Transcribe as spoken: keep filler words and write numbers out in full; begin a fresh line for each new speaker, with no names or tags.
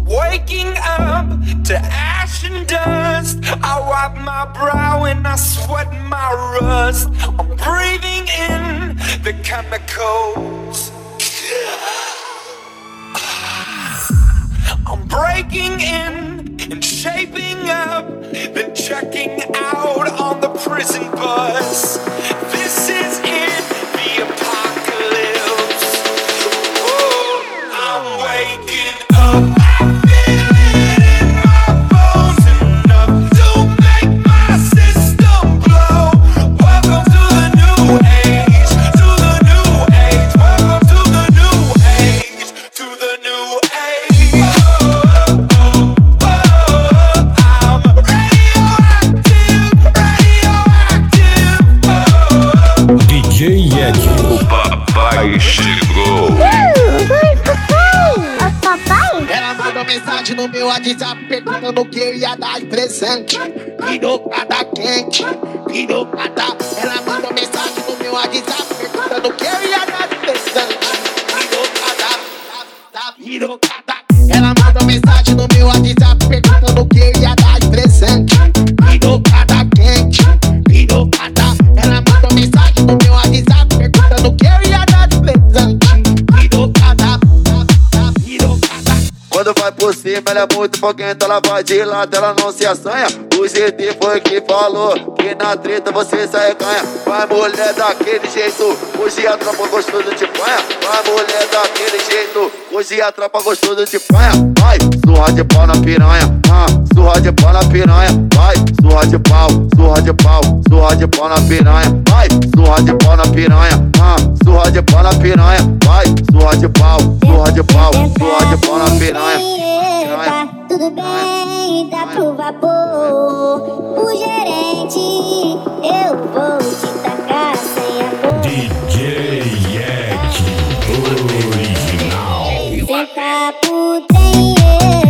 Waking up to ash and dust, I wipe my brow and I sweat my rust. I'm breathing in the chemicals. I'm breaking in and shaping up, then checking out on the prison bus. This is it, the apocalypse. Oh, I'm waking up.
O papai chegou.
O papai?
Ela mandou mensagem no meu WhatsApp perguntando o que eu ia dar de presente. Pirocada quente, pirocada. Ela mandou mensagem no meu WhatsApp perguntando o que eu ia dar de presente. Pirocada, pirocada. Ela mandou mensagem no meu WhatsApp perguntando o que eu ia dar de presente. Pirocada quente, pirocada. Ela mandou mensagem no meu WhatsApp perguntando o que eu ia dar de presente. Pirocada, pirocada.
Quando vai por cima, ela é muito foguenta, ela vai de lado, ela não se assanha. O G T foi que falou que na treta você sai ganha. Vai mulher daquele jeito, hoje a tropa gostosa de panha. Vai mulher daquele jeito, hoje a tropa gostosa de panha. Vai, surra de pau na piranha, ah, surra de pau na piranha. Vai, surra de pau, surra de pau, surra de pau na piranha. Vai, surra de pau na piranha, ah, surra de pau na piranha. Vai, surra de pau, surra de pau, surra de pau na piranha.
Eita, tudo bem, dá pro vapor. O gerente, eu vou te tacar sem amor.
D J Yek, original.
Senta pro trem.